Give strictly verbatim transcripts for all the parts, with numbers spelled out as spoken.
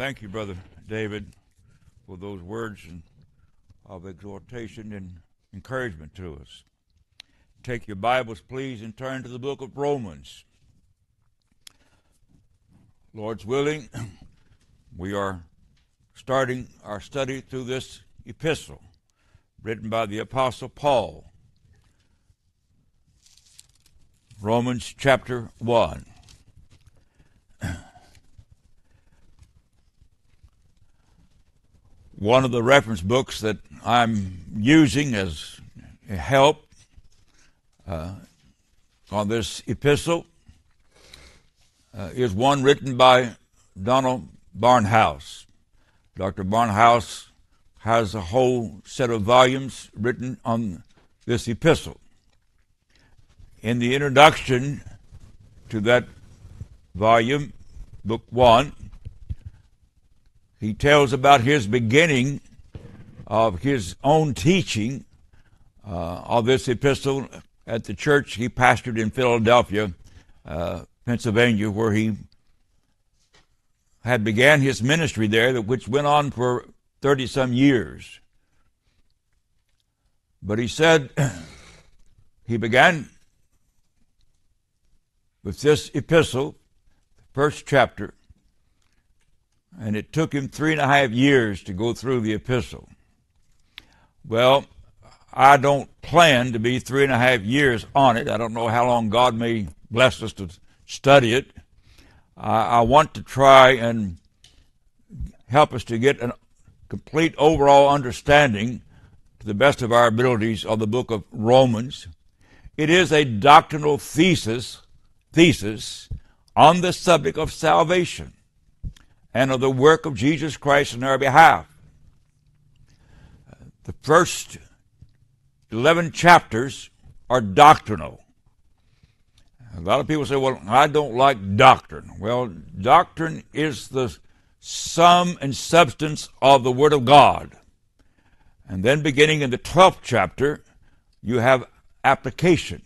Thank you, Brother David, for those words of exhortation and encouragement to us. Take your Bibles, please, and turn to the book of Romans. Lord's willing, we are starting our study through this epistle written by the Apostle Paul. Romans chapter one. One of the reference books that I'm using as help uh, on this epistle uh, is one written by Donald Barnhouse. Doctor Barnhouse has a whole set of volumes written on this epistle. In the introduction to that volume, book one, he tells about his beginning of his own teaching uh, of this epistle at the church he pastored in Philadelphia, uh, Pennsylvania, where he had began his ministry there, which went on for thirty-some years. But he said he began with this epistle, the first chapter, and it took him three and a half years to go through the epistle. Well, I don't plan to be three and a half years on it. I don't know how long God may bless us to study it. I, I want to try and help us to get a complete overall understanding to the best of our abilities of the book of Romans. It is a doctrinal thesis, thesis on the subject of salvation and of the work of Jesus Christ in our behalf. The first eleven chapters are doctrinal. A lot of people say, well, I don't like doctrine. Well, doctrine is the sum and substance of the Word of God. And then beginning in the twelfth chapter, you have application.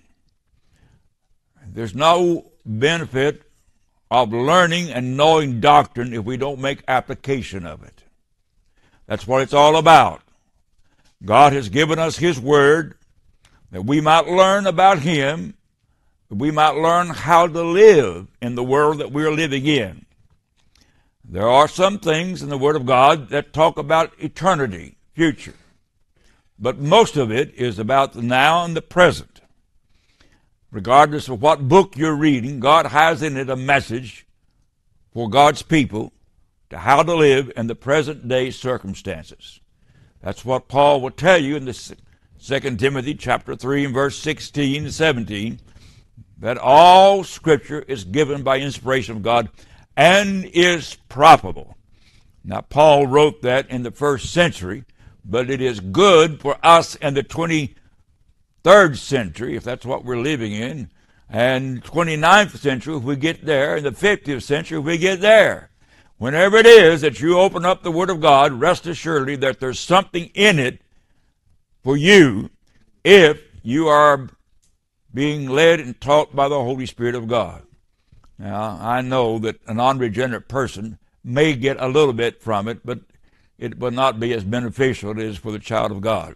There's no benefit of learning and knowing doctrine if we don't make application of it. That's what it's all about. God has given us His Word that we might learn about Him, that we might learn how to live in the world that we're living in. There are some things in the Word of God that talk about eternity, future. But most of it is about the now and the present. Regardless of what book you're reading, God has in it a message for God's people to how to live in the present day circumstances. That's what Paul will tell you in the Second Timothy chapter three and verse sixteen and seventeen, that all Scripture is given by inspiration of God and is profitable. Now, Paul wrote that in the first century, but it is good for us in the twenty-third century, if that's what we're living in, and twenty-ninth century if we get there, and the fiftieth century if we get there. Whenever it is that you open up the Word of God, rest assuredly that there's something in it for you if you are being led and taught by the Holy Spirit of God. Now, I know that an unregenerate person may get a little bit from it, but it will not be as beneficial as it is for the child of God.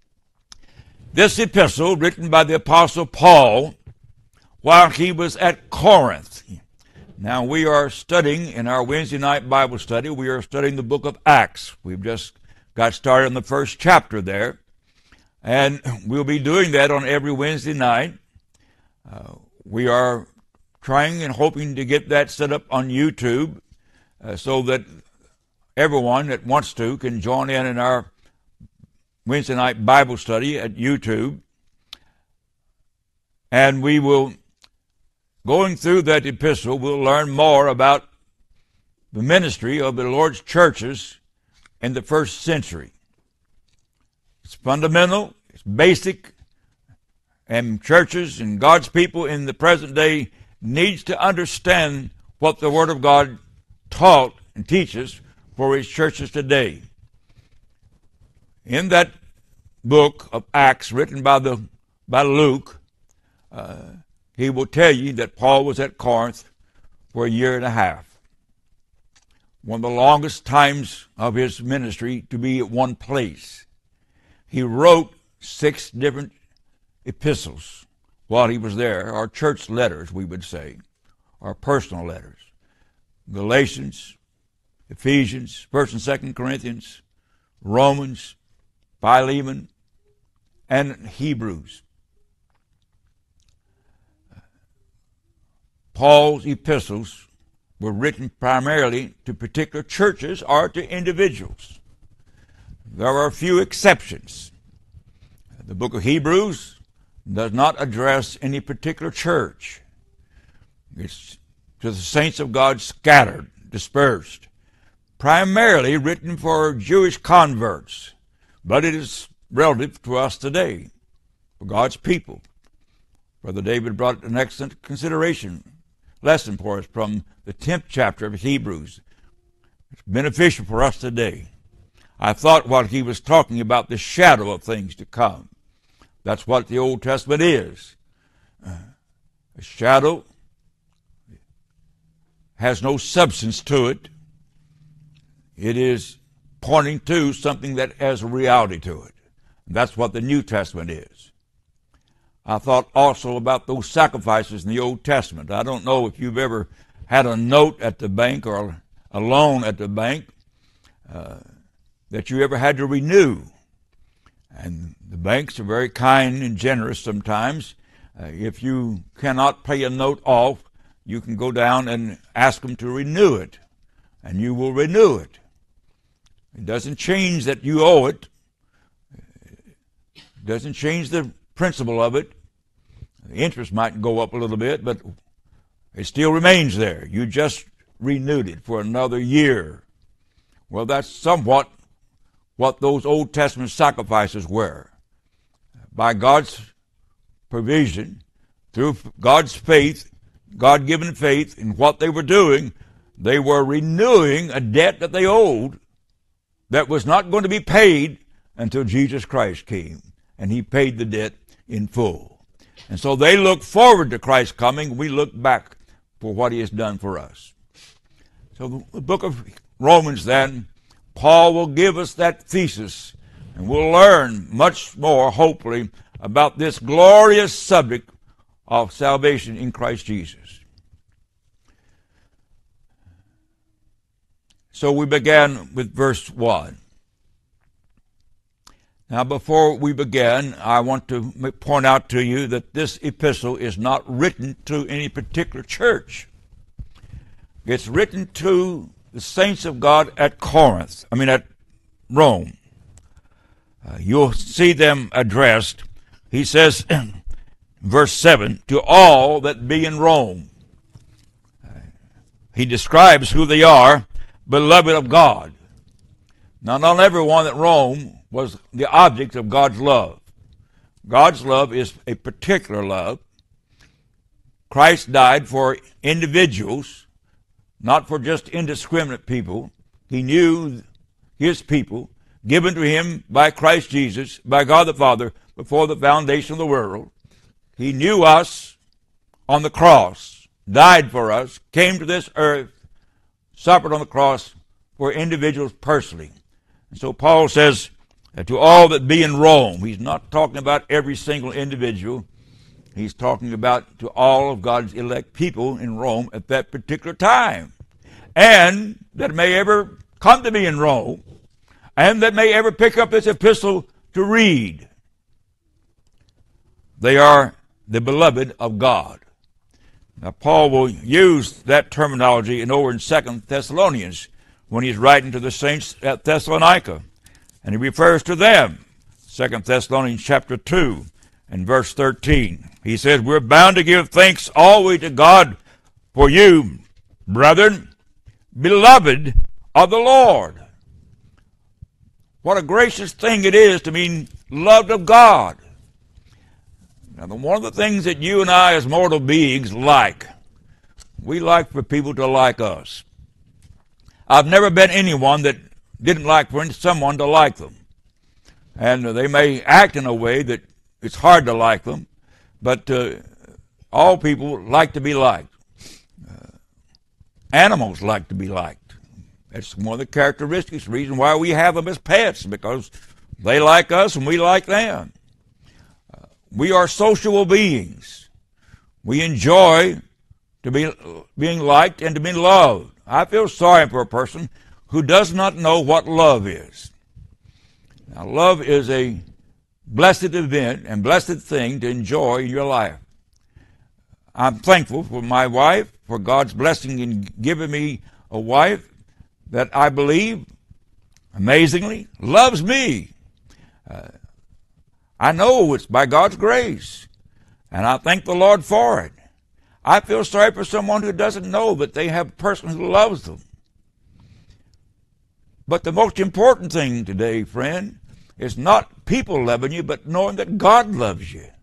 This epistle, written by the Apostle Paul while he was at Corinth. Now, we are studying in our Wednesday night Bible study, we are studying the book of Acts. We've just got started on the first chapter there, and we'll be doing that on every Wednesday night. Uh, we are trying and hoping to get that set up on YouTube uh, so that everyone that wants to can join in in our Wednesday night Bible study at YouTube. And we will, going through that epistle, we'll learn more about the ministry of the Lord's churches in the first century. It's fundamental, it's basic, and churches and God's people in the present day needs to understand what the Word of God taught and teaches for His churches today. In that book of Acts written by the by Luke, uh, he will tell you that Paul was at Corinth for a year and a half. one of the longest times of his ministry to be at one place. He wrote six different epistles while he was there, or church letters, we would say, or personal letters. Galatians, Ephesians, First and Second Corinthians, Romans, Philemon, and Hebrews. Paul's epistles were written primarily to particular churches or to individuals. There are a few exceptions. The book of Hebrews does not address any particular church. It's to the saints of God scattered, dispersed, primarily written for Jewish converts, but it is relative to us today, for God's people. Brother David brought an excellent consideration lesson for us from the tenth chapter of Hebrews. It's beneficial for us today. I thought while he was talking about the shadow of things to come. That's what the Old Testament is. Uh, a shadow has no substance to it. It is pointing to something that has a reality to it. And that's what the New Testament is. I thought also about those sacrifices in the Old Testament. I don't know if you've ever had a note at the bank or a loan at the bank uh, that you ever had to renew. And the banks are very kind and generous sometimes. Uh, if you cannot pay a note off, you can go down and ask them to renew it, and you will renew it. It doesn't change that you owe it. It doesn't change the principle of it. The interest might go up a little bit, but it still remains there. You just renewed it for another year. Well, that's somewhat what those Old Testament sacrifices were. By God's provision, through God's faith, God-given faith in what they were doing, they were renewing a debt that they owed that was not going to be paid until Jesus Christ came, and he paid the debt in full. And so they look forward to Christ's coming. We look back for what he has done for us. So the book of Romans, then, Paul will give us that thesis, and we'll learn much more, hopefully, about this glorious subject of salvation in Christ Jesus. So we began with verse one. Now, before we begin, I want to point out to you that this epistle is not written to any particular church. It's written to the saints of God at Corinth, I mean at Rome. Uh, you'll see them addressed. He says, verse seven, to all that be in Rome. Uh, he describes who they are, beloved of God. Now, not everyone at Rome was the object of God's love. God's love is a particular love. Christ died for individuals, not for just indiscriminate people. He knew his people, given to him by Christ Jesus, by God the Father, before the foundation of the world. He knew us on the cross, died for us, came to this earth, suffered on the cross for individuals personally. And so Paul says, to all that be in Rome. He's not talking about every single individual. He's talking about to all of God's elect people in Rome at that particular time. And that may ever come to be in Rome, and that may ever pick up this epistle to read. They are the beloved of God. Now, Paul will use that terminology in over in Second Thessalonians when he's writing to the saints at Thessalonica. And he refers to them. Second Thessalonians chapter two and verse thirteen. He says, we're bound to give thanks always to God for you, brethren, beloved of the Lord. What a gracious thing it is to be loved of God. Now, one of the things that you and I as mortal beings like, we like for people to like us. I've never been anyone that didn't like for someone to like them. And they may act in a way that it's hard to like them, but uh, all people like to be liked. Uh, animals like to be liked. It's one of the characteristics, the reason why we have them as pets, because they like us and we like them. Uh, we are sociable beings. We enjoy to be being liked and to be loved. I feel sorry for a person who does not know what love is. Now, love is a blessed event and blessed thing to enjoy in your life. I'm thankful for my wife, for God's blessing in giving me a wife that I believe, amazingly, loves me. Uh, I know it's by God's grace, and I thank the Lord for it. I feel sorry for someone who doesn't know that they have a person who loves them. But the most important thing today, friend, is not people loving you, but knowing that God loves you.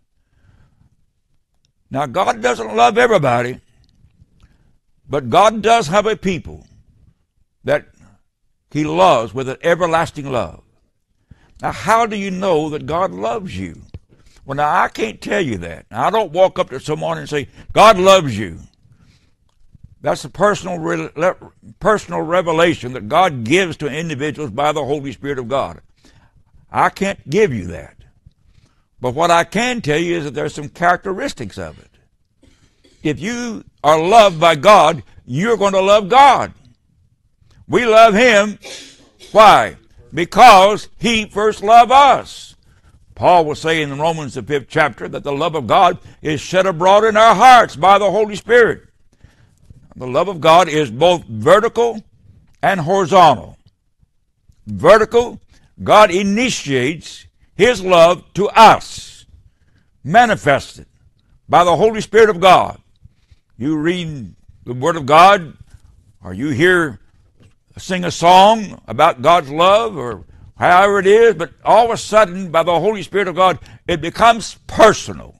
Now, God doesn't love everybody, but God does have a people that He loves with an everlasting love. Now, how do you know that God loves you? Well, now, I can't tell you that. Now, I don't walk up to someone and say, God loves you. That's a personal, re- personal revelation that God gives to individuals by the Holy Spirit of God. I can't give you that. But what I can tell you is that there's some characteristics of it. If you are loved by God, you're going to love God. We love Him. Why? Because He first loved us. Paul will say in Romans, the fifth chapter, that the love of God is shed abroad in our hearts by the Holy Spirit. The love of God is both vertical and horizontal. Vertical, God initiates His love to us, manifested by the Holy Spirit of God. You read the Word of God, or you hear, sing a song about God's love, or however it is, but all of a sudden, by the Holy Spirit of God, it becomes personal.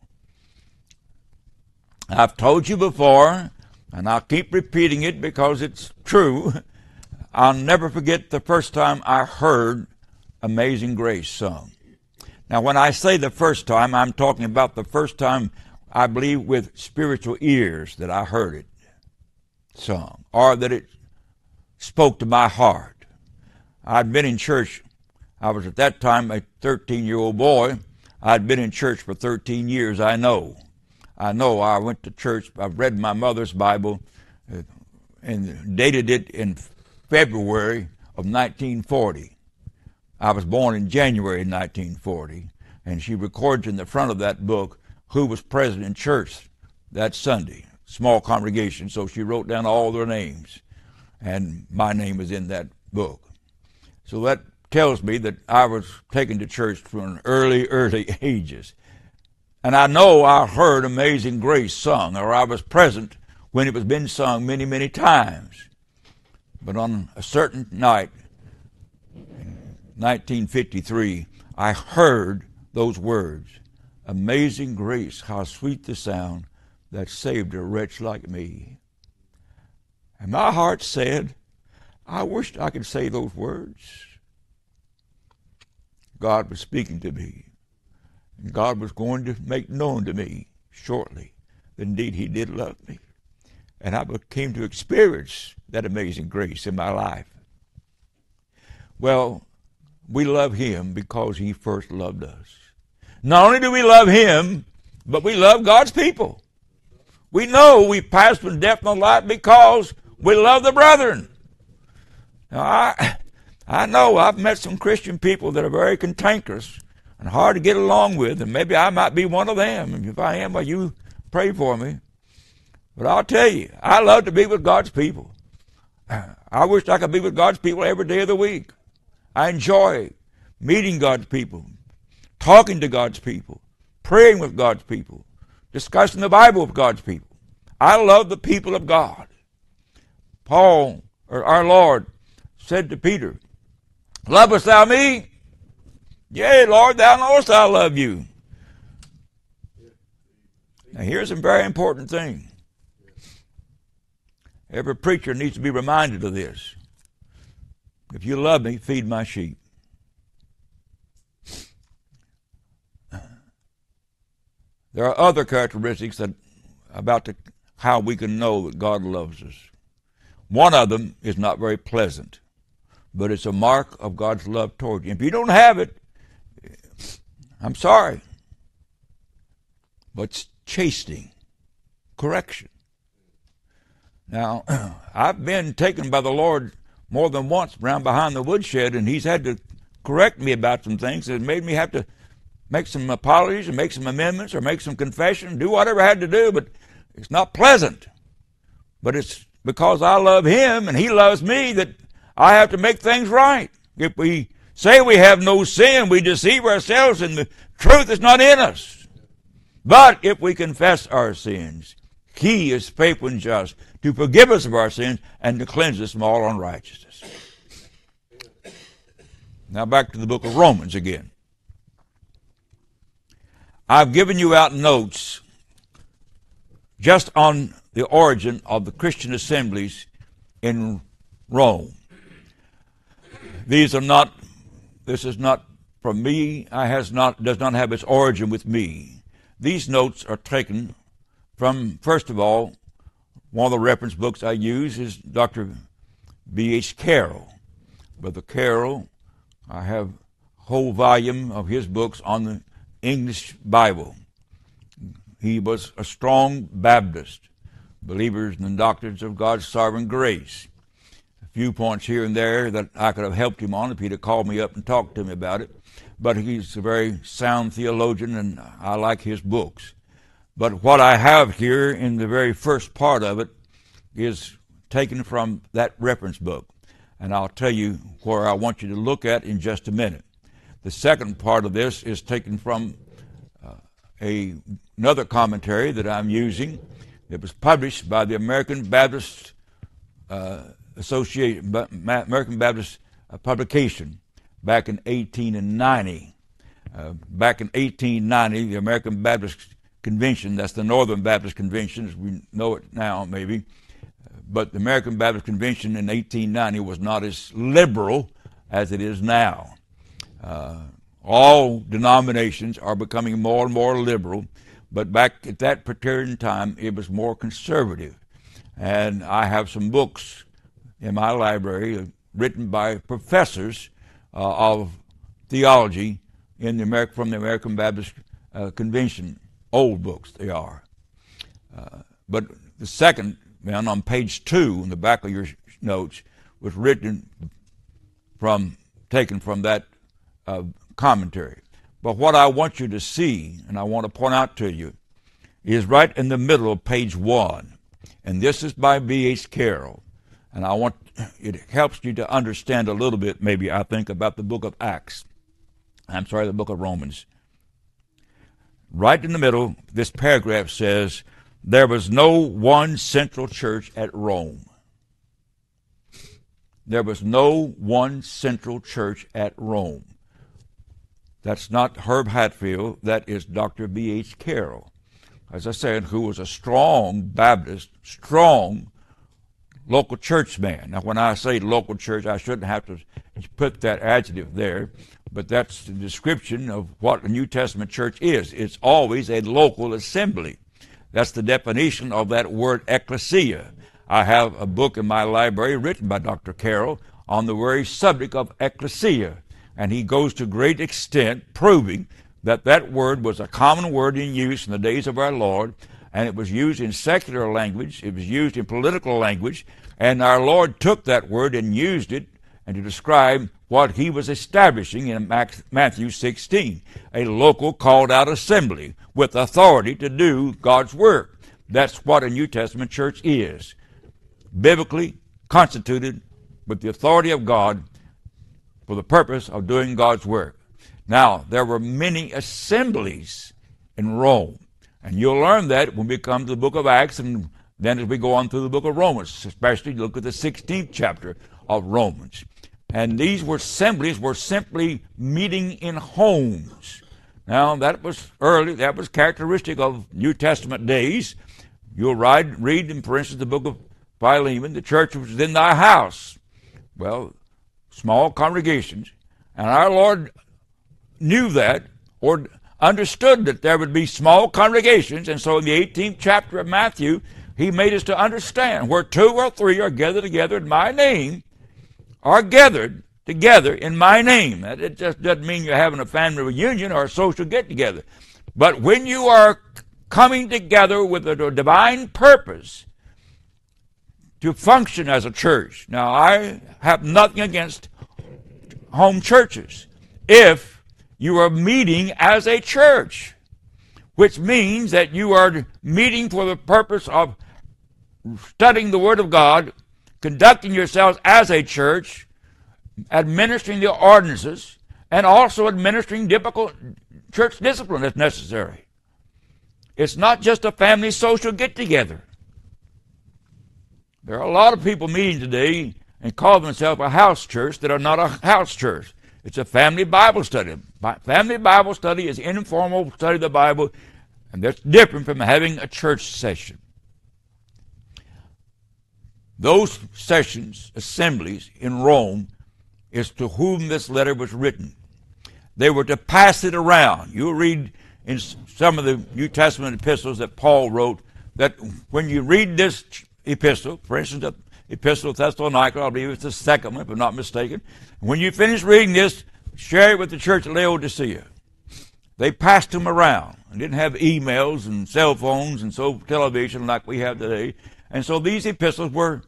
I've told you before, and I'll keep repeating it because it's true, I'll never forget the first time I heard Amazing Grace sung. Now, when I say the first time, I'm talking about the first time, I believe, with spiritual ears that I heard it sung, or that it spoke to my heart. I'd been in church. I was at that time a thirteen-year-old boy. I'd been in church for thirteen years, I know. I know I went to church. I've read my mother's Bible and dated it in February of nineteen forty. I was born in January nineteen forty, and she records in the front of that book who was present in church that Sunday. Small congregation, so she wrote down all their names, and my name is in that book. So that tells me that I was taken to church from early, early ages. And I know I heard Amazing Grace sung, or I was present when it was being sung many, many times. But on a certain night, in nineteen fifty-three, I heard those words, Amazing Grace, how sweet the sound that saved a wretch like me. And my heart said, I wished I could say those words. God was speaking to me. And God was going to make known to me shortly that indeed He did love me. And I came to experience that amazing grace in my life. Well, we love Him because He first loved us. Not only do we love Him, but we love God's people. We know we pass from death to life because we love the brethren. Now, I... I know I've met some Christian people that are very cantankerous and hard to get along with, and maybe I might be one of them. And if I am, well, you pray for me. But I'll tell you, I love to be with God's people. I wish I could be with God's people every day of the week. I enjoy meeting God's people, talking to God's people, praying with God's people, discussing the Bible with God's people. I love the people of God. Paul, or our Lord, said to Peter, Lovest thou me? Yea, Lord, thou knowest I love you. Now, here's a very important thing. Every preacher needs to be reminded of this. If you love me, feed my sheep. There are other characteristics that about the, how we can know that God loves us. One of them is not very pleasant, but it's a mark of God's love toward you. If you don't have it, I'm sorry, but it's chastening, correction. Now, I've been taken by the Lord more than once around behind the woodshed, and he's had to correct me about some things that made me have to make some apologies and make some amendments or make some confession, do whatever I had to do, but it's not pleasant. But it's because I love him and he loves me that I have to make things right. If we say we have no sin, we deceive ourselves and the truth is not in us. But if we confess our sins, he is faithful and just to forgive us of our sins and to cleanse us from all unrighteousness. Now back to the book of Romans again. I've given you out notes just on the origin of the Christian assemblies in Rome. These are not, this is not from me, I has not, does not have its origin with me. These notes are taken from, first of all, one of the reference books I use is Doctor B H Carroll. Brother Carroll, I have a whole volume of his books on the English Bible. He was a strong Baptist, believers in the doctrines of God's sovereign grace. A few points here and there that I could have helped him on if he'd have called me up and talked to me about it. But he's a very sound theologian, and I like his books. But what I have here in the very first part of it is taken from that reference book. And I'll tell you where I want you to look at in just a minute. The second part of this is taken from uh, a, another commentary that I'm using that was published by the American Baptist uh, Association, American Baptist uh, Publication back in eighteen ninety. Uh, back in eighteen ninety, the American Baptist Convention, that's the Northern Baptist Convention as we know it now maybe, but the American Baptist Convention in eighteen ninety was not as liberal as it is now. Uh, all denominations are becoming more and more liberal, but back at that particular time, it was more conservative. And I have some books in my library written by professors uh, of theology in the American, from the American Baptist uh, Convention. Old books they are. Uh, but the second one on page two in the back of your notes was written from, taken from that uh, commentary. But what I want you to see, and I want to point out to you, is right in the middle of page one. And this is by B H Carroll. And I want, it helps you to understand a little bit, maybe, I think, about the book of Acts. I'm sorry, the book of Romans. Right in the middle, this paragraph says, there was no one central church at Rome. There was no one central church at Rome. That's not Herb Hatfield, that is Doctor B H Carroll, as I said, who was a strong Baptist, strong local church man. Now, when I say local church, I shouldn't have to put that adjective there, but that's the description of what a New Testament church is. It's always a local assembly. That's the definition of that word ecclesia. I have a book in my library written by Doctor Carroll on the very subject of ecclesia, and he goes to great extent proving that that word was a common word in use in the days of our Lord, and it was used in secular language, it was used in political language, and our Lord took that word and used it and to describe what he was establishing in Matthew sixteen, a local called out assembly with authority to do God's work. That's what a New Testament church is, biblically constituted with the authority of God for the purpose of doing God's work. Now, there were many assemblies in Rome, and you'll learn that when we come to the book of Acts, and then as we go on through the book of Romans, especially look at the sixteenth chapter of Romans. And these were assemblies were simply meeting in homes. Now, that was early, that was characteristic of New Testament days. You'll read, read in, for instance, the book of Philemon, the church was in thy house. Well, small congregations. And our Lord knew that, or understood that there would be small congregations, and so in the eighteenth chapter of Matthew, He made us to understand where two or three are gathered together in my name, are gathered together in my name. That it just doesn't mean you're having a family reunion or a social get-together. But when you are coming together with a divine purpose to function as a church. Now, I have nothing against home churches if you are meeting as a church, which means that you are meeting for the purpose of studying the Word of God, conducting yourselves as a church, administering the ordinances, and also administering difficult church discipline if necessary. It's not just a family social get-together. There are a lot of people meeting today and call themselves a house church that are not a house church. It's a family Bible study. Family Bible study is informal study of the Bible, and that's different from having a church session. Those sessions, assemblies in Rome, is to whom this letter was written. They were to pass it around. You'll read in some of the New Testament epistles that Paul wrote that when you read this epistle, for instance, the epistle of Thessalonica, I believe it's the second one, if I'm not mistaken. When you finish reading this, share it with the church at Laodicea. They passed them around and didn't have emails and cell phones and so television like we have today. And so these epistles were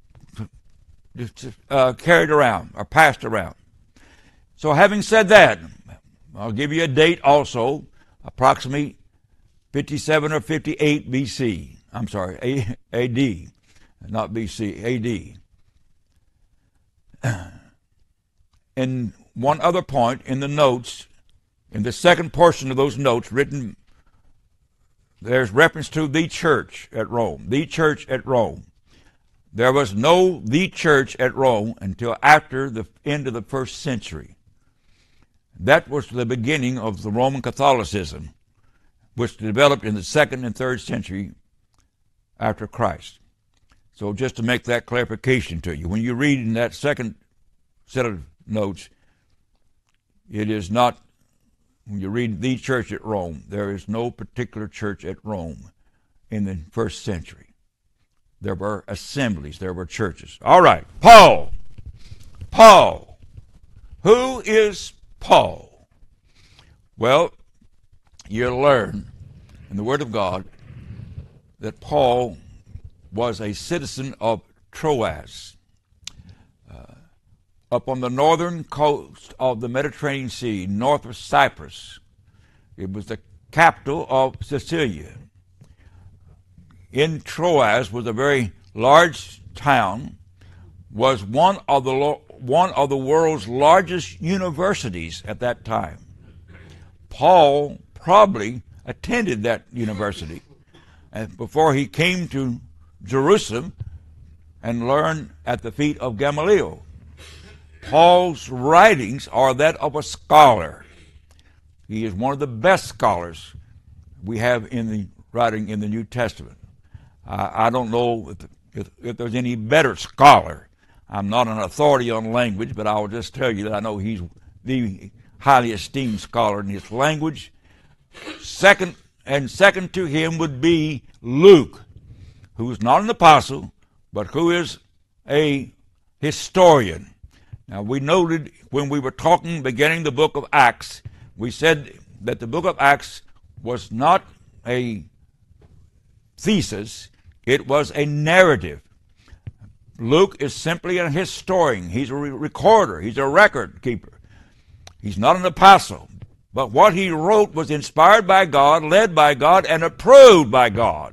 uh, carried around or passed around. So having said that, I'll give you a date also, approximately fifty-seven or fifty-eight B C. I'm sorry, A D, not B C, A D. And one other point in the notes, in the second portion of those notes written, there's reference to the church at Rome, the church at Rome. There was no the church at Rome until after the end of the first century. That was the beginning of the Roman Catholicism, which developed in the second and third century after Christ. So just to make that clarification to you, when you read in that second set of notes, it is not, when you read the church at Rome, there is no particular church at Rome in the first century. There were assemblies, there were churches. All right, Paul. Paul. Who is Paul? Well, you'll learn in the Word of God that Paul was a citizen of Troas, uh, up on the northern coast of the Mediterranean Sea, north of Cyprus. It was the capital of Sicilia. In Troas was a very large town, was one of the lo- one of the world's largest universities at that time. Paul probably attended that university and before he came to Jerusalem and learned at the feet of Gamaliel. Paul's writings are that of a scholar. He is one of the best scholars we have in the writing in the New Testament. Uh, I don't know if, if, if there's any better scholar. I'm not an authority on language, but I'll just tell you that I know he's the highly esteemed scholar in his language. Second, and second to him would be Luke, who is not an apostle, but who is a historian. Now, we noted when we were talking, beginning the book of Acts, we said that the book of Acts was not a thesis, it was a narrative. Luke is simply a historian. He's a recorder. He's a record keeper. He's not an apostle. But what he wrote was inspired by God, led by God, and approved by God.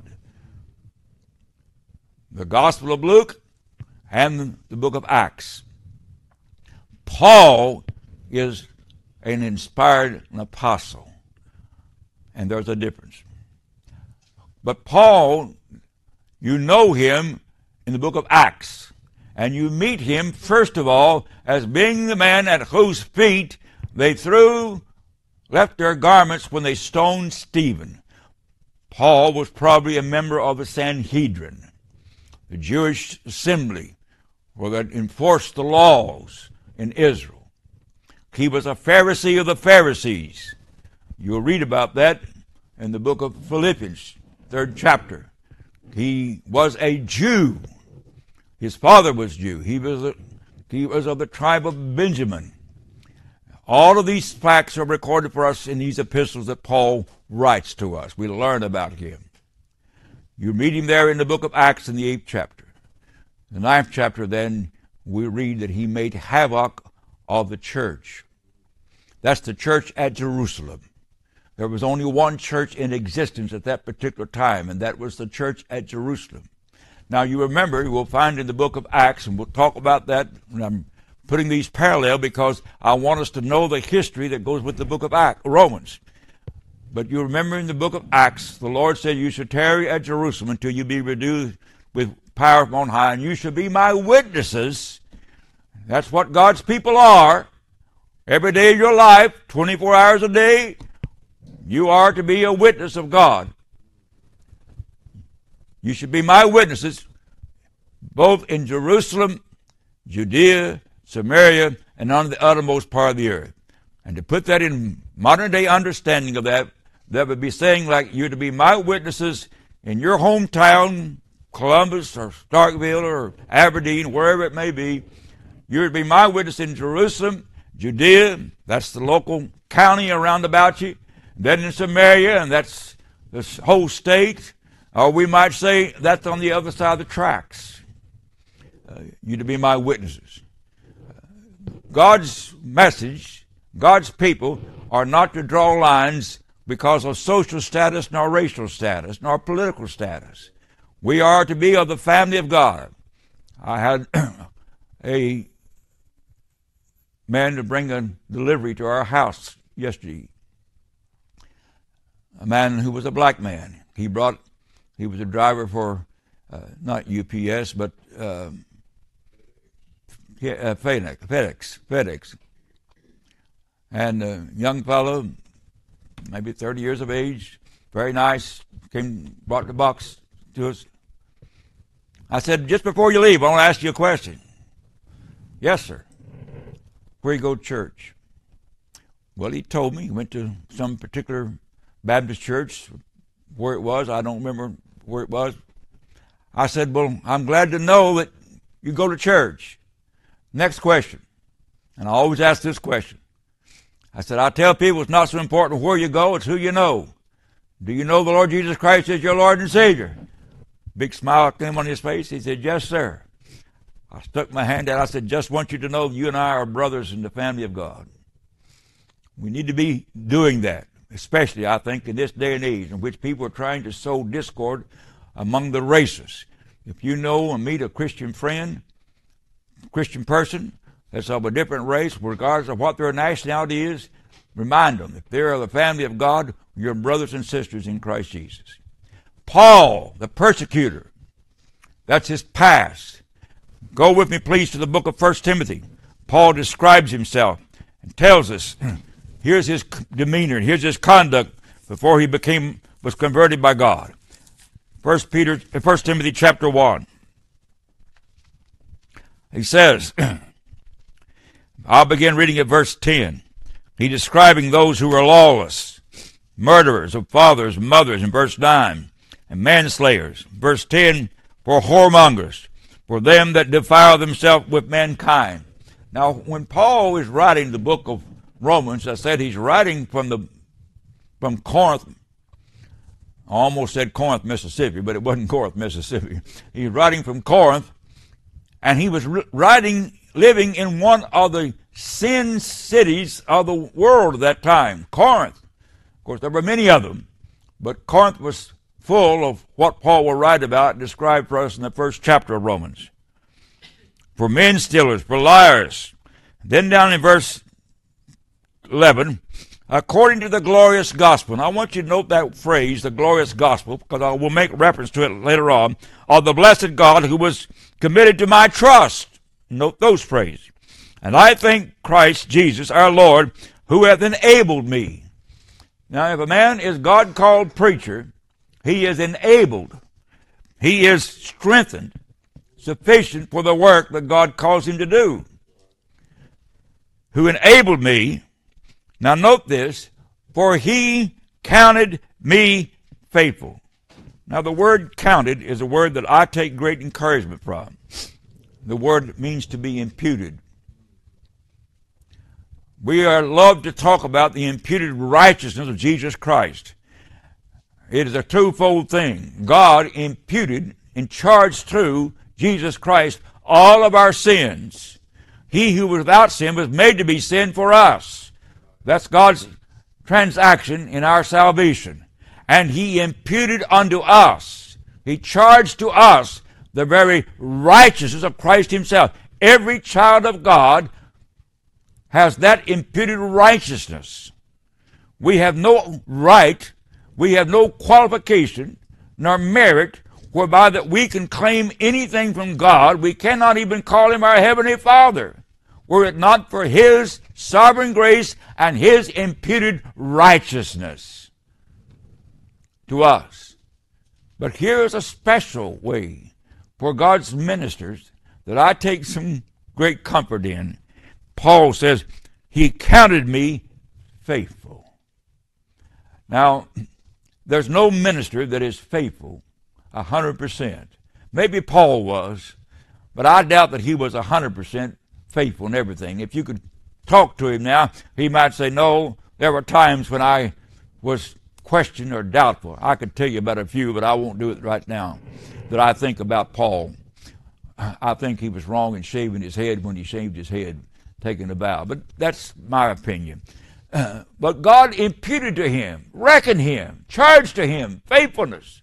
The Gospel of Luke and the book of Acts. Paul is an inspired an apostle. And there's a difference. But Paul, you know him in the book of Acts. And you meet him, first of all, as being the man at whose feet they threw, left their garments when they stoned Stephen. Paul was probably a member of the Sanhedrin, the Jewish assembly, where that enforced the laws in Israel. He was a Pharisee of the Pharisees. You'll read about that in the book of Philippians, third chapter. He was a Jew. His father was Jew. He was, a, he was of the tribe of Benjamin. All of these facts are recorded for us in these epistles that Paul writes to us. We learn about him. You read him there in the book of Acts in the eighth chapter. The ninth chapter, then, we read that he made havoc of the church. That's the church at Jerusalem. There was only one church in existence at that particular time, and that was the church at Jerusalem. Now, you remember, you will find in the book of Acts, and we'll talk about that, and I'm putting these parallel because I want us to know the history that goes with the book of Acts, Romans. But you remember in the book of Acts, the Lord said, you should tarry at Jerusalem until you be reduced with power from on high, and you shall be my witnesses. That's what God's people are. Every day of your life, twenty-four hours a day, you are to be a witness of God. You should be my witnesses, both in Jerusalem, Judea, Samaria, and on the uttermost part of the earth. And to put that in modern day understanding of that, that would be saying like you're to be my witnesses in your hometown, Columbus or Starkville or Aberdeen, wherever it may be. You're to be my witness in Jerusalem, Judea, that's the local county around about you. Then in Samaria, and that's the whole state. Or we might say that's on the other side of the tracks. Uh, you to be my witnesses. God's message, God's people are not to draw lines because of social status, nor racial status, nor political status. We are to be of the family of God. I had a man to bring a delivery to our house yesterday. A man who was a black man. He brought, he was a driver for, uh, not U P S, but uh, FedEx, FedEx, FedEx. And a young fellow, maybe thirty years of age, very nice, came, brought the box to us. I said, just before you leave, I want to ask you a question. Yes, sir. Where you go to church? Well, he told me he went to some particular Baptist church. Where it was, I don't remember where it was. I said, well, I'm glad to know that you go to church. Next question. And I always ask this question. I said, I tell people it's not so important where you go, it's who you know. Do you know the Lord Jesus Christ is your Lord and Savior? Big smile came on his face. He said, yes, sir. I stuck my hand out. I said, just want you to know you and I are brothers in the family of God. We need to be doing that, especially, I think, in this day and age in which people are trying to sow discord among the races. If you know and meet a Christian friend, Christian person that's of a different race, regardless of what their nationality is, remind them, if they're of the family of God, you're brothers and sisters in Christ Jesus. Paul, the persecutor, that's his past. Go with me, please, to the book of First Timothy. Paul describes himself and tells us, here's his demeanor, here's his conduct before he became was converted by God. First Peter, First Timothy chapter one. He says, I'll begin reading at verse ten. He's describing those who are lawless, murderers of fathers and mothers in verse nine, and manslayers. Verse ten, for whoremongers, for them that defile themselves with mankind. Now, when Paul is writing the book of Romans, I said he's writing from the from Corinth. I almost said Corinth, Mississippi, but it wasn't Corinth, Mississippi. He's writing from Corinth, and he was writing, living in one of the sin cities of the world at that time, Corinth. Of course, there were many of them, but Corinth was full of what Paul will write about, described for us in the first chapter of Romans. For men stealers, for liars. Then down in verse eleven, according to the glorious gospel. And I want you to note that phrase, the glorious gospel, because I will make reference to it later on, of the blessed God who was committed to my trust. Note those phrases. And I thank Christ Jesus our Lord, who hath enabled me. Now, if a man is God-called preacher, he is enabled. He is strengthened, sufficient for the work that God calls him to do. Who enabled me, now note this, for he counted me faithful. Now, the word counted is a word that I take great encouragement from. The word means to be imputed. We are loved to talk about the imputed righteousness of Jesus Christ. It is a twofold thing. God imputed and charged through Jesus Christ all of our sins. He who was without sin was made to be sin for us. That's God's transaction in our salvation. And he imputed unto us, he charged to us the very righteousness of Christ himself. Every child of God has that imputed righteousness. We have no right, we have no qualification, nor merit, whereby that we can claim anything from God. We cannot even call him our Heavenly Father, were it not for his sovereign grace and his imputed righteousness to us. But here is a special way for God's ministers that I take some great comfort in. Paul says, he counted me faithful. Now, there's no minister that is faithful a hundred percent. Maybe Paul was, but I doubt that he was a hundred percent faithful in everything. If you could talk to him now, he might say, no, there were times when I was questioned or doubtful. I could tell you about a few, but I won't do it right now, that I think about Paul. I think he was wrong in shaving his head when he shaved his head, taking a vow. But that's my opinion. Uh, but God imputed to him, reckoned him, charged to him faithfulness.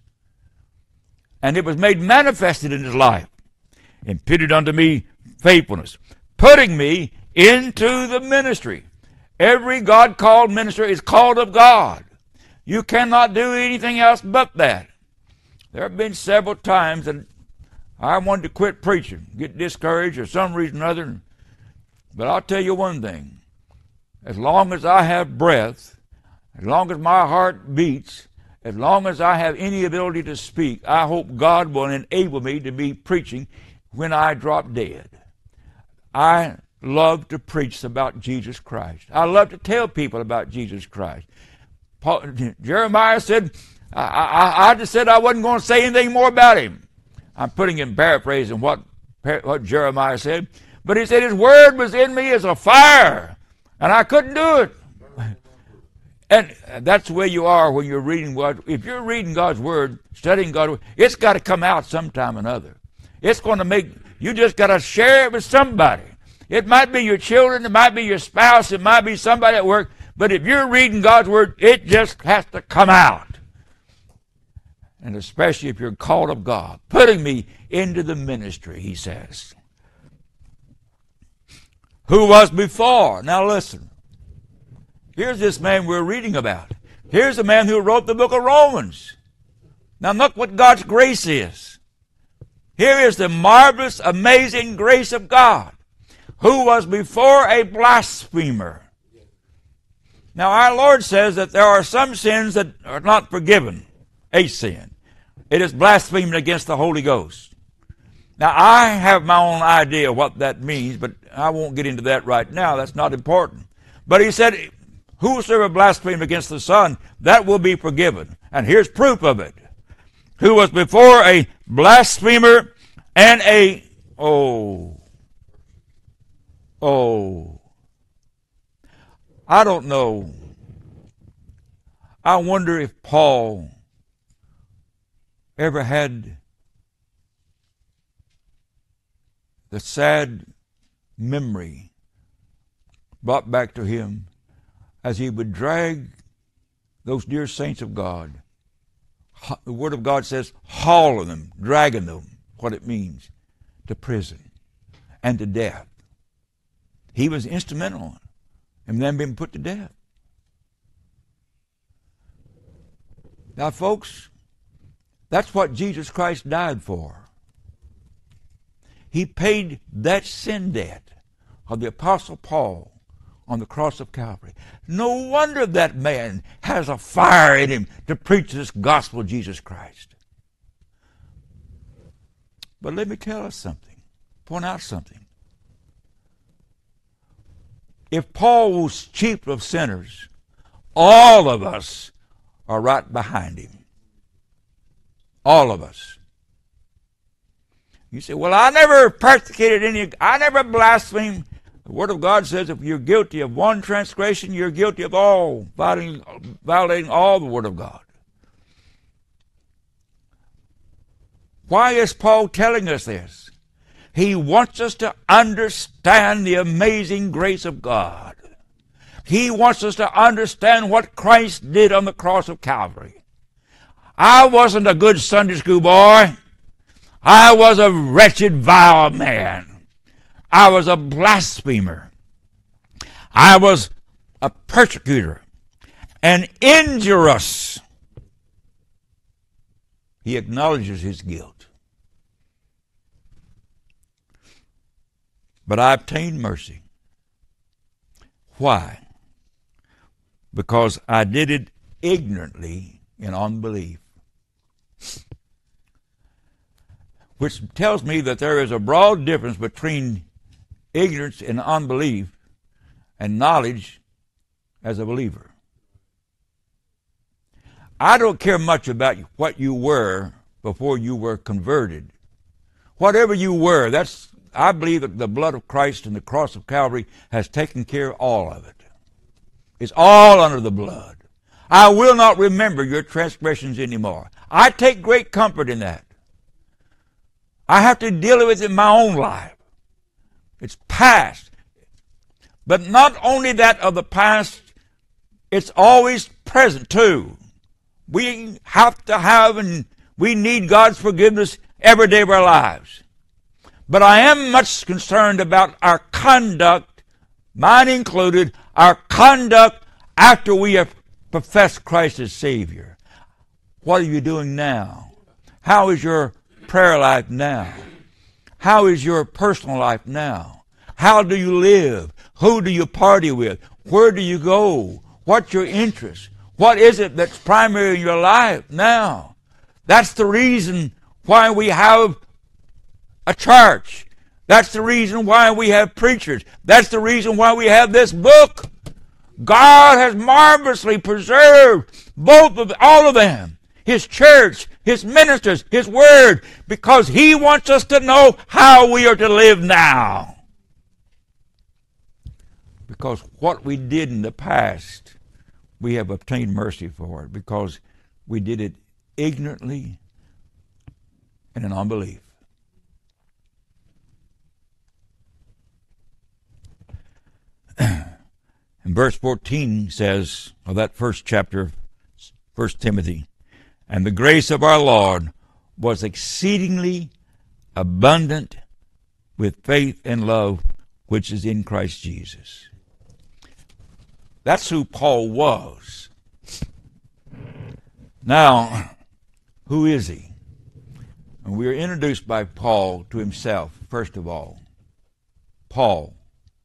And it was made manifested in his life. Imputed unto me faithfulness, putting me into the ministry. Every God-called minister is called of God. You cannot do anything else but that. There have been several times that I wanted to quit preaching, get discouraged or some reason or other. But I'll tell you one thing. As long as I have breath, as long as my heart beats, as long as I have any ability to speak, I hope God will enable me to be preaching when I drop dead. I love to preach about Jesus Christ. I love to tell people about Jesus Christ. Paul, Jeremiah said, I, I, I just said I wasn't going to say anything more about him. I'm putting in paraphrasing what, what Jeremiah said. But he said his word was in me as a fire, and I couldn't do it. And that's the way you are when you're reading God. If you're reading God's word, studying God's word, it's got to come out sometime or another. It's going to make, you just got to share it with somebody. It might be your children, it might be your spouse, it might be somebody at work, but if you're reading God's word, it just has to come out. And especially if you're called of God, putting me into the ministry, he says. Who was before? Now listen. Here's this man we're reading about. Here's the man who wrote the book of Romans. Now look what God's grace is. Here is the marvelous, amazing grace of God, who was before a blasphemer. Now our Lord says that there are some sins that are not forgiven. A sin. It is blaspheming against the Holy Ghost. Now I have my own idea what that means, but I won't get into that right now. That's not important. But he said, whosoever blasphemes against the Son, that will be forgiven. And here's proof of it. Who was before a blasphemer and a, oh, oh, I don't know. I wonder if Paul ever had the sad memory brought back to him as he would drag those dear saints of God. The Word of God says, hauling them, dragging them, what it means, to prison and to death. He was instrumental in them being put to death. Now, folks, that's what Jesus Christ died for. He paid that sin debt of the Apostle Paul on the cross of Calvary. No wonder that man has a fire in him to preach this gospel of Jesus Christ. But let me tell us something, point out something. If Paul was chief of sinners, all of us are right behind him. All of us. You say, well, I never persecuted any, I never blasphemed. The Word of God says if you're guilty of one transgression, you're guilty of all, violating, violating all the Word of God. Why is Paul telling us this? He wants us to understand the amazing grace of God. He wants us to understand what Christ did on the cross of Calvary. I wasn't a good Sunday school boy. I was a wretched, vile man. I was a blasphemer. I was a persecutor, and injurious. He acknowledges his guilt. But I obtained mercy. Why? Because I did it ignorantly in unbelief. Which tells me that there is a broad difference between ignorance and unbelief and knowledge as a believer. I don't care much about what you were before you were converted. Whatever you were, that's, I believe that the blood of Christ and the cross of Calvary has taken care of all of it. It's all under the blood. I will not remember your transgressions anymore. I take great comfort in that. I have to deal with it in my own life. It's past. But not only that of the past, it's always present too. We have to have and we need God's forgiveness every day of our lives. But I am much concerned about our conduct, mine included, our conduct after we have professed Christ as Savior. What are you doing now? How is your prayer life now? How is your personal life now? How do you live? Who do you party with? Where do you go? What's your interest? What is it that's primary in your life now? That's the reason why we have a church. That's the reason why we have preachers. That's the reason why we have this book. God has marvelously preserved both of all of them. His church, His ministers, His word, because He wants us to know how we are to live now. Because what we did in the past, we have obtained mercy for it because we did it ignorantly and in unbelief. And verse fourteen says, of that first chapter of First Timothy, and the grace of our Lord was exceedingly abundant with faith and love which is in Christ Jesus. That's who Paul was. Now, who is he? And we are introduced by Paul to himself, first of all. Paul.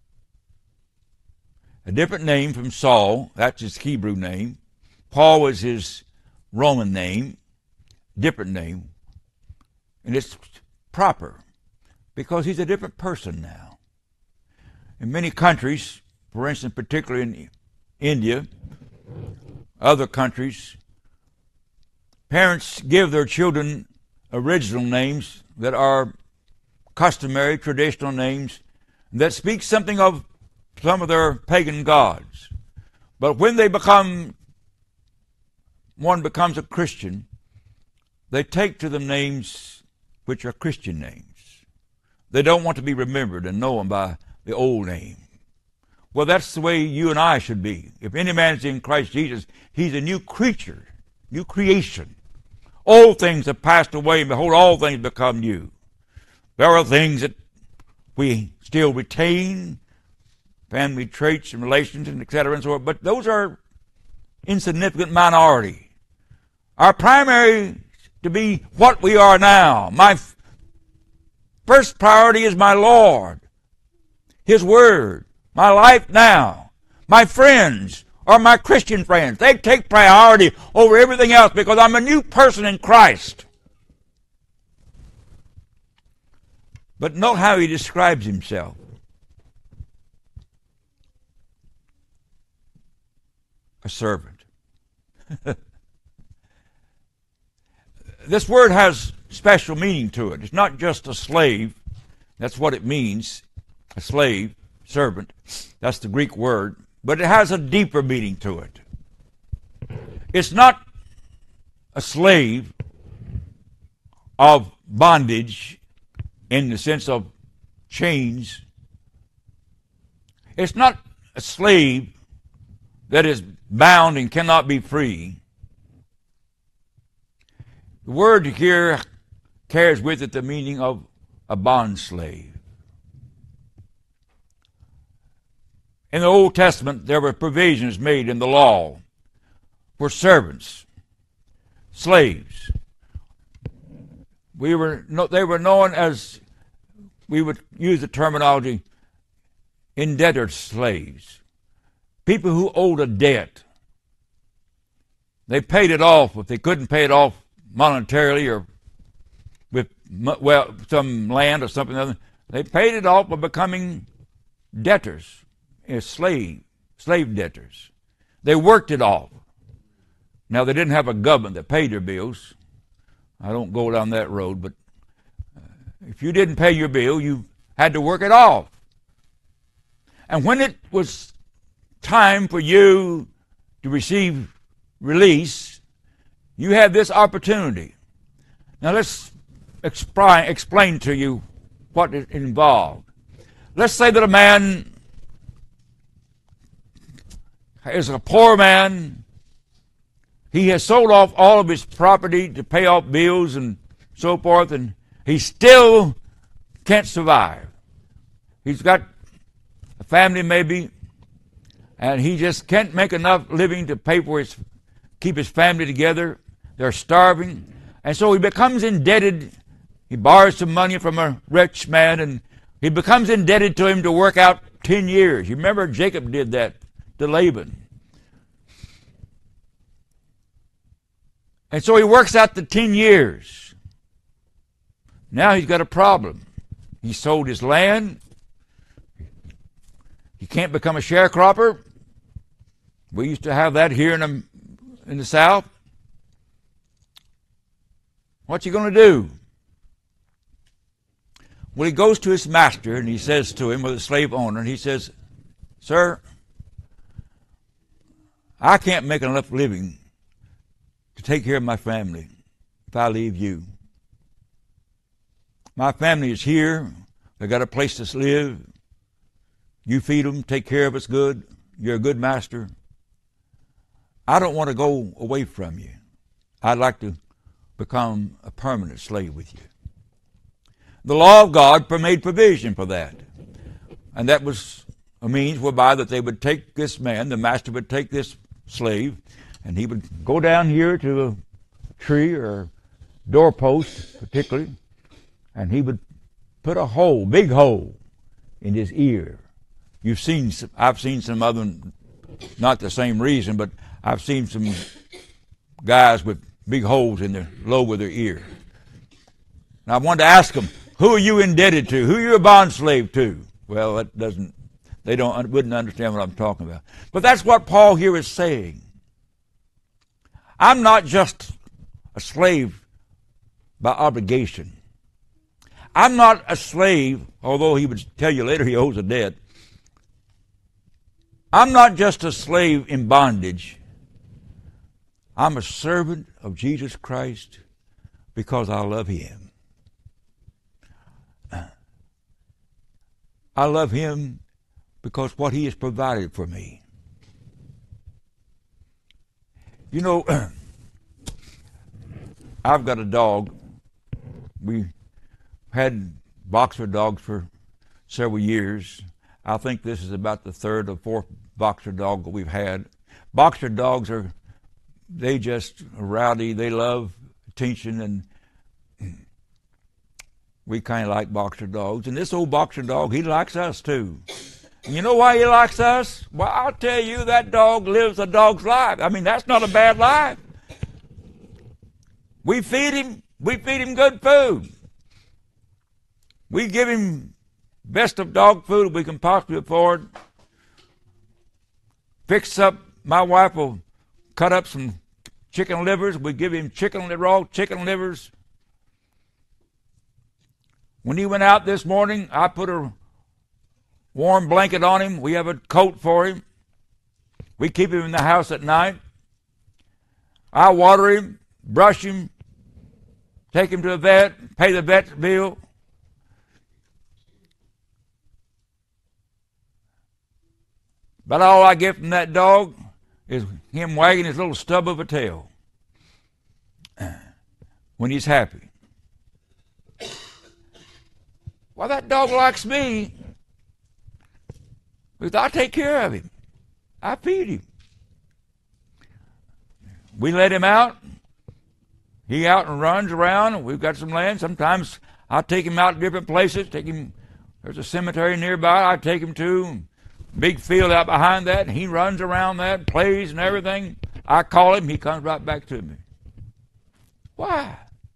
A different name from Saul, that's his Hebrew name. Paul was his Roman name, different name. And it's proper because he's a different person now. In many countries, for instance, particularly in India, other countries, parents give their children original names that are customary, traditional names that speak something of some of their pagan gods. But when they become, one becomes a Christian, they take to them names which are Christian names. They don't want to be remembered and known by the old name. Well, that's the way you and I should be. If any man is in Christ Jesus, he's a new creature, new creation. Old things have passed away, and behold, all things become new. There are things that we still retain, family traits and relations, and et cetera, and so on, but those are insignificant minority. Our primary to be what we are now. My f- first priority is my Lord, His Word, my life now. My friends are my Christian friends. They take priority over everything else because I'm a new person in Christ. But note how he describes himself. A servant. this word has special meaning to it. It's not just a slave. That's what it means, a slave, servant. That's the Greek word. But it has a deeper meaning to it. It's not a slave of bondage in the sense of chains. It's not a slave that is bound and cannot be free. The word here carries with it the meaning of a bond slave. In the Old Testament, there were provisions made in the law for servants, slaves. We were they were known as, we would use the terminology, indebted slaves. People who owed a debt. They paid it off. If they couldn't pay it off monetarily or with well some land or something other, they paid it off by becoming debtors, as slave slave debtors. They worked it off. Now they didn't have a government that paid their bills. I don't go down that road, but if you didn't pay your bill, you had to work it off. And when it was time for you to receive release, you had this opportunity. Now let's explain, explain to you what it involved. Let's say that a man is a poor man. He has sold off all of his property to pay off bills and so forth, and he still can't survive. He's got a family maybe, and he just can't make enough living to pay for his, keep his family together. They're starving. And so he becomes indebted. He borrows some money from a rich man, and he becomes indebted to him to work out ten years. You remember Jacob did that to Laban. And so he works out the ten years. Now he's got a problem. He sold his land. He can't become a sharecropper. We used to have that here in the, in the South. What's he going to do? Well, he goes to his master and he says to him, with a slave owner, and he says, "Sir, I can't make enough living to take care of my family if I leave you. My family is here. They got a place to live. You feed them, take care of us good. You're a good master. I don't want to go away from you. I'd like to become a permanent slave with you." The law of God made provision for that. And that was a means whereby that they would take this man, the master would take this slave, and he would go down here to a tree or a doorpost particularly, and he would put a hole, big hole, in his ear. You've seen, some, I've seen some other, not the same reason, but I've seen some guys with big holes in the lobe of their ear. And I wanted to ask them, who are you indebted to? Who are you a bond slave to? Well, that doesn't, they don't wouldn't understand what I'm talking about. But that's what Paul here is saying. I'm not just a slave by obligation. I'm not a slave, although he would tell you later he owes a debt. I'm not just a slave in bondage. I'm a servant of Jesus Christ because I love him. I love him because what he has provided for me. You know, I've got a dog. We had boxer dogs for several years. I think this is about the third or fourth boxer dog that we've had. Boxer dogs are, they just are rowdy. They love attention, and we kind of like boxer dogs. And this old boxer dog, he likes us too. And you know why he likes us? Well, I'll tell you, that dog lives a dog's life. I mean, that's not a bad life. We feed him, we feed him good food. We give him best of dog food we can possibly afford. Fix up, my wife will cut up some chicken livers. We give him chicken raw chicken livers. When he went out this morning, I put a warm blanket on him. We have a coat for him. We keep him in the house at night. I water him, brush him, take him to the vet, pay the vet's bill. But all I get from that dog is him wagging his little stub of a tail when he's happy. Well, that dog likes me because I take care of him. I feed him. We let him out. He out and runs around. We've got some land. Sometimes I'll take him out to different places. Take him. There's a cemetery nearby I take him to. Big field out behind that. And he runs around that, plays and everything. I call him. He comes right back to me. Why?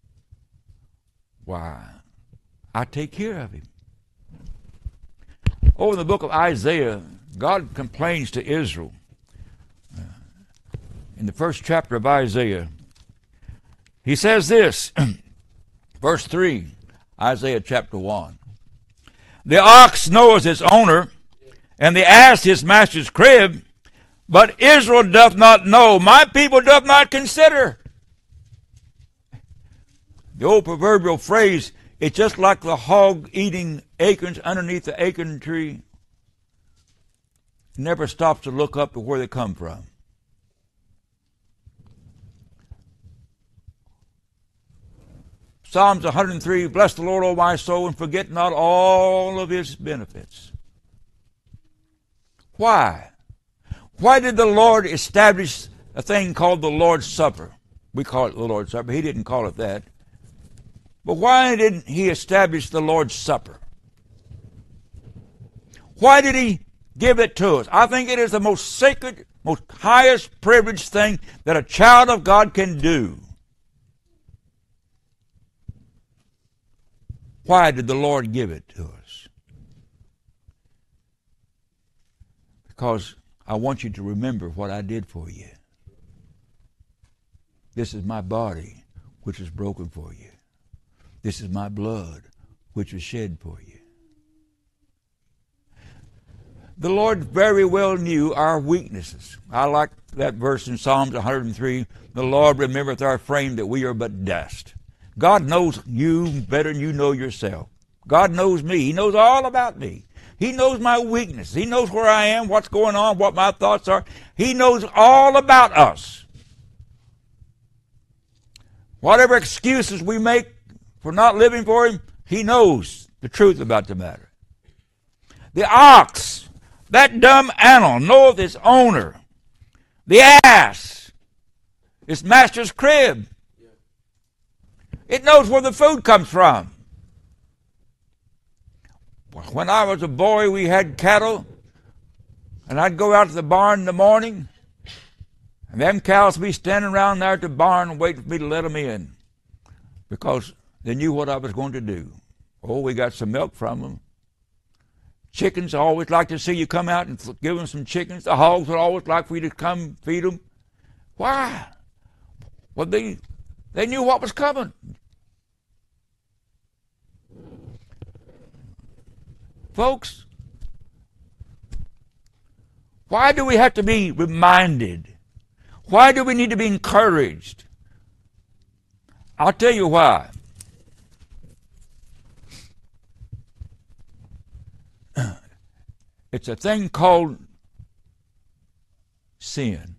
Why? I take care of him. Over in the book of Isaiah, God complains to Israel. Uh, in the first chapter of Isaiah, he says this, verse three, Isaiah chapter one. The ox knows its owner, and the ass his master's crib, but Israel doth not know, my people doth not consider. The old proverbial phrase, it's just like the hog eating acorns underneath the acorn tree. Never stops to look up to where they come from. Psalms one hundred three, bless the Lord, O my soul, and forget not all of his benefits. Why? Why did the Lord establish a thing called the Lord's Supper? We call it the Lord's Supper. He didn't call it that. But why didn't he establish the Lord's Supper? Why did he give it to us? I think it is the most sacred, most highest privileged thing that a child of God can do. Why did the Lord give it to us? Because I want you to remember what I did for you. This is my body, which is broken for you. This is my blood, which was shed for you. The Lord very well knew our weaknesses. I like that verse in Psalms one hundred three. The Lord remembereth our frame, that we are but dust. God knows you better than you know yourself. God knows me. He knows all about me. He knows my weakness. He knows where I am, what's going on, what my thoughts are. He knows all about us. Whatever excuses we make for not living for him, he knows the truth about the matter. The ox, that dumb animal, knoweth its owner. The ass, its master's crib. It knows where the food comes from. When I was a boy, we had cattle, and I'd go out to the barn in the morning, and them cows would be standing around there at the barn waiting for me to let them in, because they knew what I was going to do. Oh, we got some milk from them. Chickens always like to see you come out and give them some chickens. The hogs would always like for you to come feed them. Why? Well, they, they knew what was coming. Folks, why do we have to be reminded? Why do we need to be encouraged? I'll tell you why. It's a thing called sin.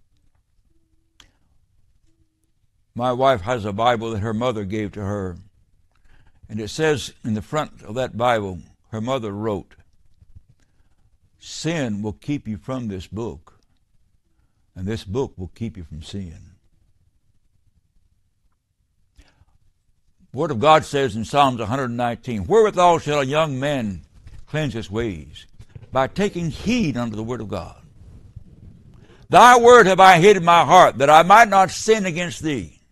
My wife has a Bible that her mother gave to her, and it says in the front of that Bible, her mother wrote, sin will keep you from this book, and this book will keep you from sin. The Word of God says in Psalms one nineteen, wherewithal shall a young man cleanse his ways? By taking heed unto the Word of God. Thy word have I hid in my heart, that I might not sin against thee.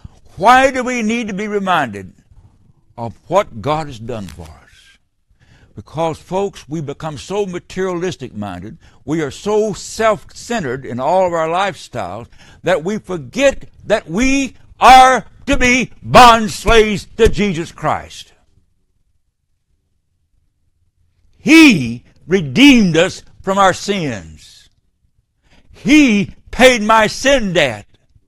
Why do we need to be reminded of what God has done for us? Because, folks, we become so materialistic minded, we are so self-centered in all of our lifestyles that we forget that we are to be bond slaves to Jesus Christ. He redeemed us from our sins. He paid my sin debt.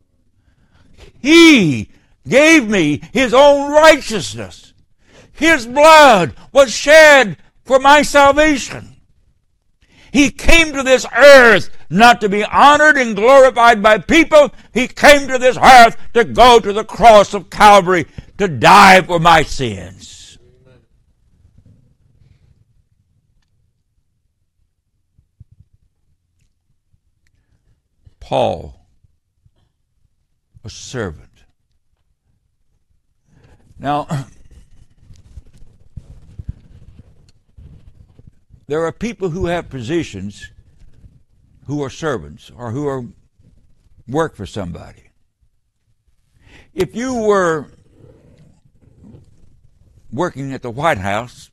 He gave me His own righteousness. His blood was shed for my salvation. He came to this earth not to be honored and glorified by people. He came to this earth to go to the cross of Calvary to die for my sins. Paul, a servant. Now, there are people who have positions who are servants or who are work for somebody. If you were working at the White House,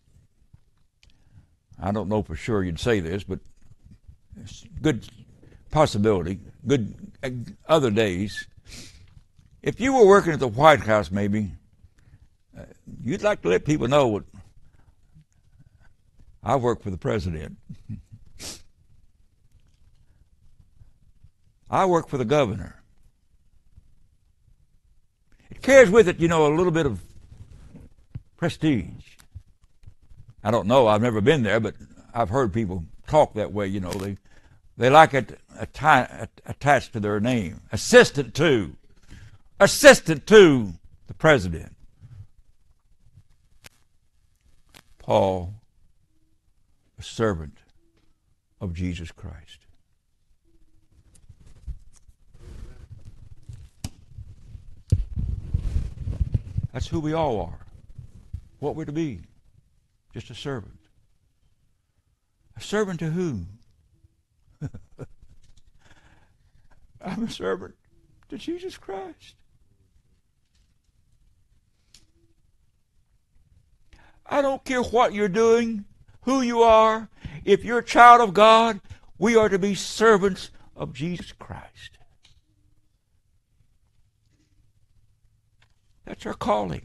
I don't know for sure you'd say this, but it's a good possibility, good other days. If you were working at the White House, maybe, uh, you'd like to let people know what I work for the president. I work for the governor. It carries with it, you know, a little bit of prestige. I don't know, I've never been there, but I've heard people talk that way, you know. They they like it atti- attached to their name. Assistant to. Assistant to the president. Paul, a servant of Jesus Christ. That's who we all are. What we're to be. Just a servant. A servant to who? I'm a servant to Jesus Christ. I don't care what you're doing, who you are. If you're a child of God, we are to be servants of Jesus Christ. That's our calling.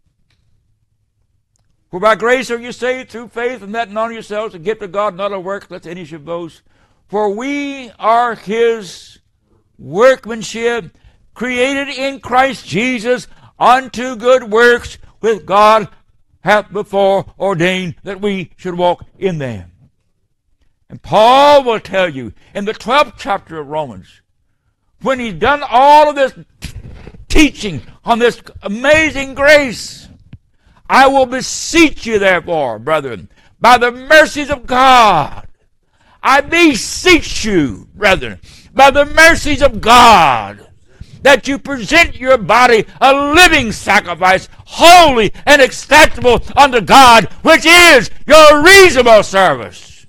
For by grace are you saved through faith, and that not of yourselves, a gift of God, not of works, lest any should boast. For we are His workmanship, created in Christ Jesus unto good works, which God hath before ordained that we should walk in them. And Paul will tell you in the twelfth chapter of Romans, when he's done all of this teaching on this amazing grace, I will beseech you therefore, brethren, by the mercies of God, I beseech you, brethren, by the mercies of God, that you present your body a living sacrifice, holy and acceptable unto God, which is your reasonable service.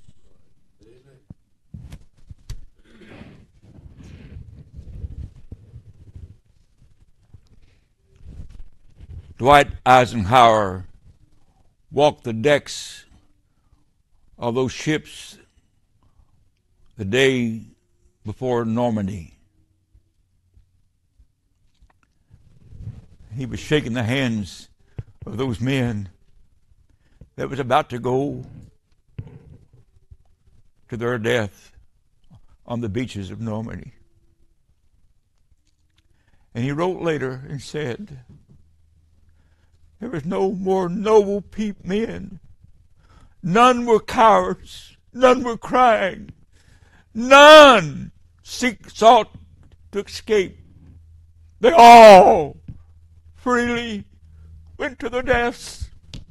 Dwight Eisenhower walked the decks of those ships the day before Normandy. He was shaking the hands of those men that was about to go to their death on the beaches of Normandy. And he wrote later and said, there was no more noble pe- men. None were cowards. None were crying. None seek, sought to escape. They all freely went to their deaths.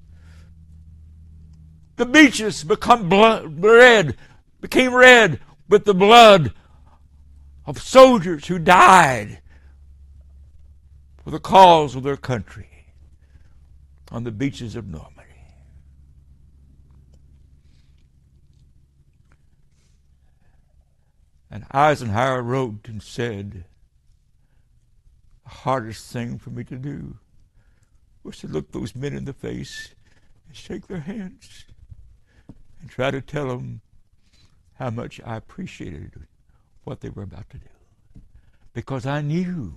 The beaches become blood, red, became red with the blood of soldiers who died for the cause of their country on the beaches of Normandy. And Eisenhower wrote and said, the hardest thing for me to do was to look those men in the face and shake their hands and try to tell them how much I appreciated what they were about to do. Because I knew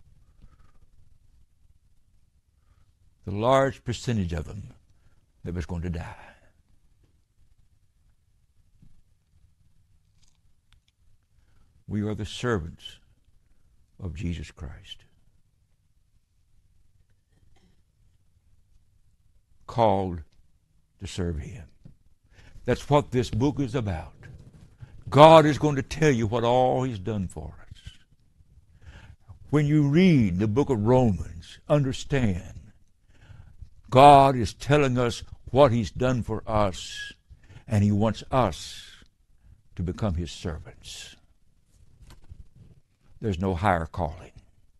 the large percentage of them that was going to die. We are the servants of Jesus Christ, called to serve Him. That's what this book is about. God is going to tell you what all He's done for us. When you read the book of Romans, understand God is telling us what He's done for us, and He wants us to become His servants. There's no higher calling.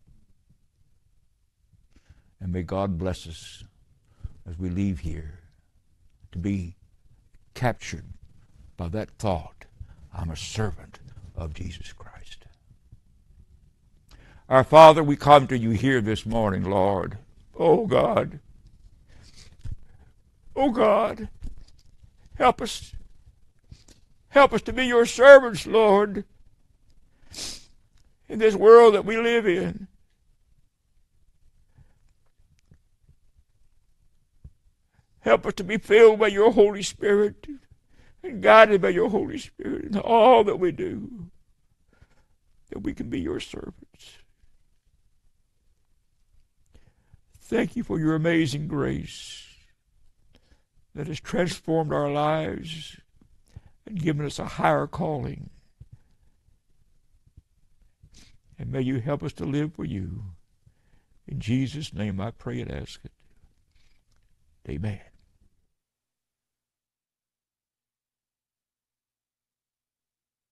And may God bless us as we leave here to be captured by that thought, I'm a servant of Jesus Christ. Our Father, we come to you here this morning, Lord. Oh God. Oh God. Help us. Help us to be your servants, Lord, in this world that we live in. Help us to be filled by your Holy Spirit and guided by your Holy Spirit in all that we do, that we can be your servants. Thank you for your amazing grace that has transformed our lives and given us a higher calling. And may you help us to live for you. In Jesus' name I pray and ask it. Amen.